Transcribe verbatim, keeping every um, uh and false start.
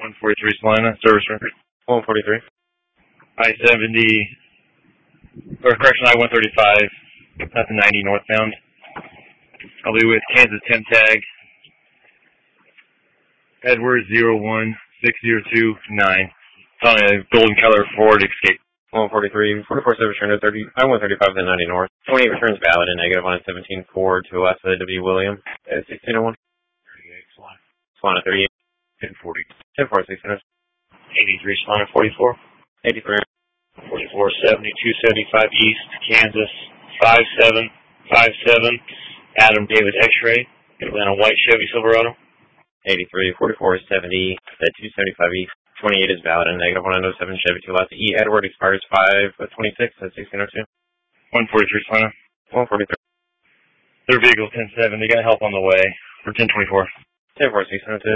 one forty-three Salina, service record. one forty-three. I seventy, or correction, I one thirty-five, that's a ninety northbound. I'll be with Kansas ten tag, Edwards zero one six zero two nine. On a golden color Ford Escape. one forty-three, forty-four service return to thirty, I one thirty-five to ninety north. twenty-eight returns valid and negative on a seventeen Ford to West of W. William. sixteen oh one. thirty-eight Salina. Salina thirty-eight. ten forty. ten forty, sixteen oh. eighty-three Salina forty-four. eighty-three. forty-four seventy, two seventy-five East, Kansas, five seven five seven, Adam David X-Ray, Atlanta White Chevy Silverado. eighty-three, forty-four seventy, two seventy-five East, twenty-eight is valid and negative one oh seven Chevy two lots. E. Edward expires five twenty-six at sixteen oh two. one forty-three Salina. one forty-three. Their vehicle ten seven, they got help on the way for ten twenty-four. ten four, sixteen oh two.